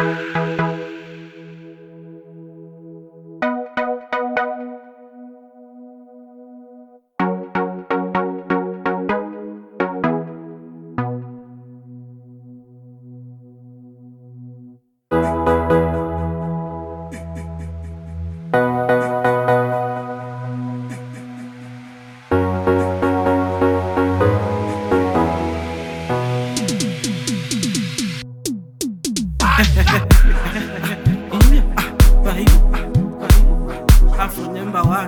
Afro number one.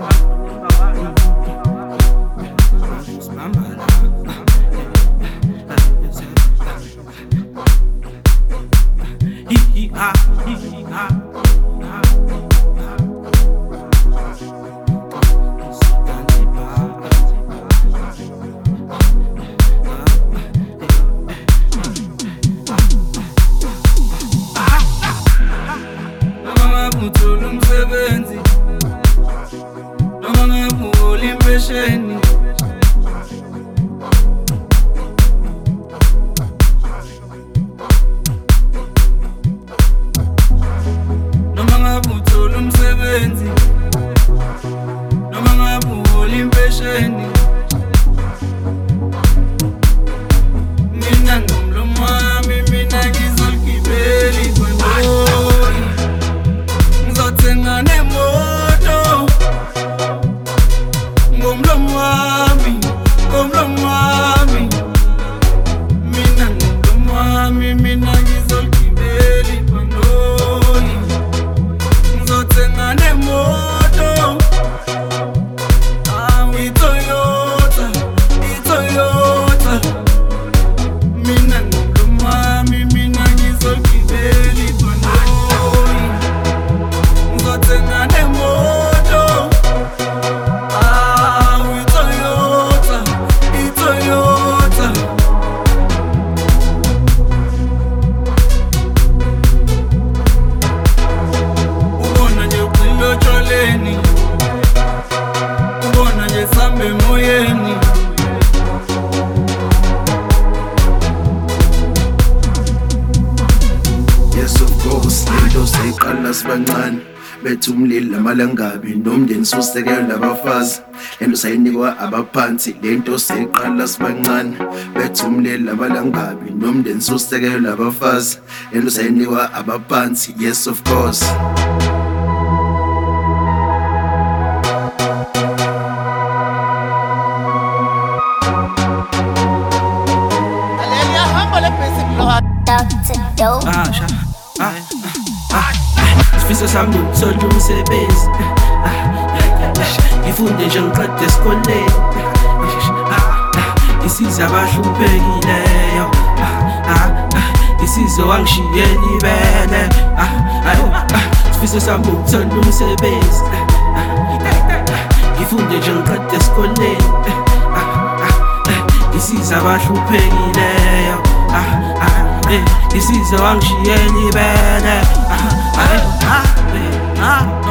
Ngithola umsebenzi noma ngiyahola impesheni, noma ngabe uthola umsebenzi noma ngabe uhola impesheni, mina ngomlomo wami mina ngizoligibela ibhanoyi. Ngizothenga nemoto ngomlomo wami, ngomlomo wami, mina ngomlomo wami mina ngizoligibela ibhanoyi. Ngizothenga nemoto, i-Toyota, i-Toyota, mina ngomlomo wami mina ngizoligibela ibhanoyi. Ngizothenga nemoto, i-Toyota, i-Toyota. Ubona nje ugxile otshwaleni, ubona nje sihamba emoyeni. Yes of course, into seyiqala sibancane, bethu umlilo amalangabi nomndeni sosekela abafazi. Lento sayinikwa abaphansi, lento seyiqala sibancane, bethu umlilo amalangabi nomndeni sosekela abafazi. Lento sayinikwa abaphansi, yes of course. Isifiso sami ukuthola umsebenzi, ngifunde nje ngiqede esikoleni, ngisize abahluphekile, ngisize wangishiyela ibele. Isifiso sami ukuthola umsebenzi, ngifunde nje ngiqede esikoleni, ngisize abahluphekile, ngisize wangishiyela ibele.